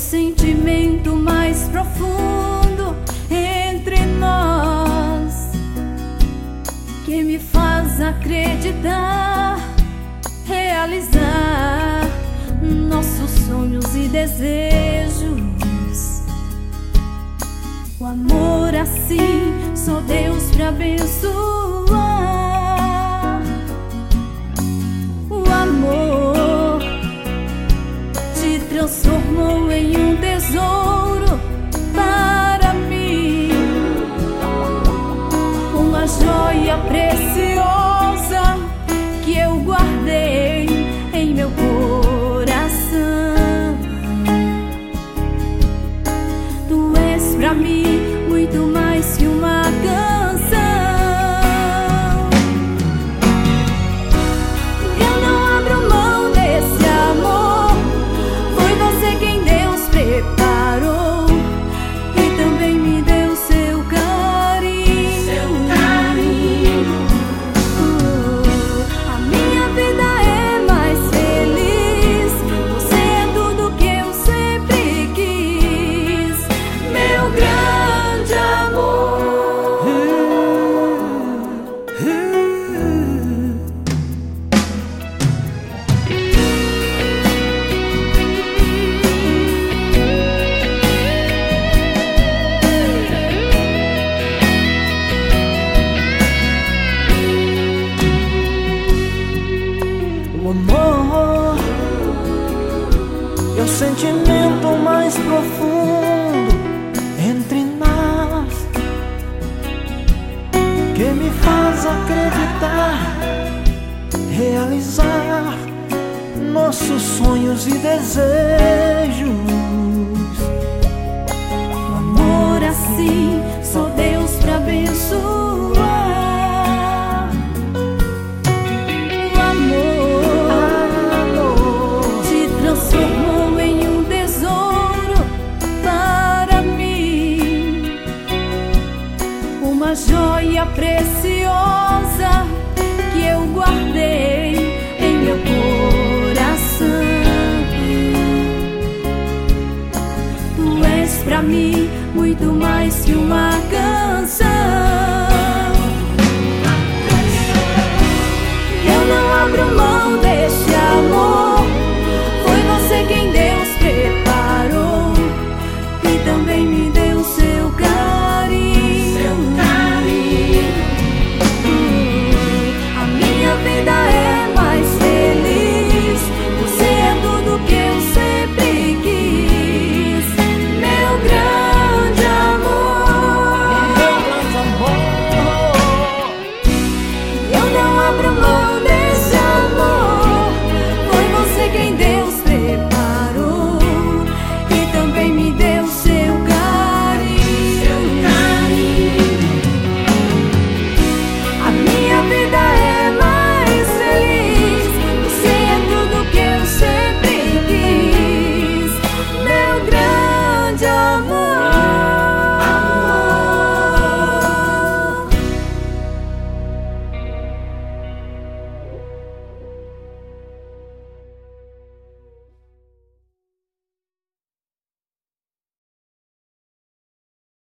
sentimento mais profundo entre nós, que me faz acreditar, realizar nossos sonhos e desejos. O amor assim, só Deus pra abençoar. O amor te transformou em um tesouro para mim, uma joia preciosa que eu guardei em meu coração. Tu és pra mim muito mais que uma canção. Eu não abro mão desse amor. Foi você quem Deus preparou e também me deu seu carinho. Seu carinho. A minha vida é mais feliz. Você é tudo que eu sempre quis, meu grande amor. O amor é o sentimento mais profundo entre nós, que me faz acreditar, realizar nossos sonhos e desejos. O amor assim, só Deus pra abençoar. O amor te transformou em um tesouro para mim, uma joia preciosa que eu guardei em meu coração. Tu és pra mim muito mais que uma canção. Eu não abro mão deste amor. Foi você quem Deus preparou e também me deu seu carinho. Seu carinho. A minha vida é mais feliz. Você é tudo que eu sempre quis, meu grande amor. Meu grande amor. Eu não abro mão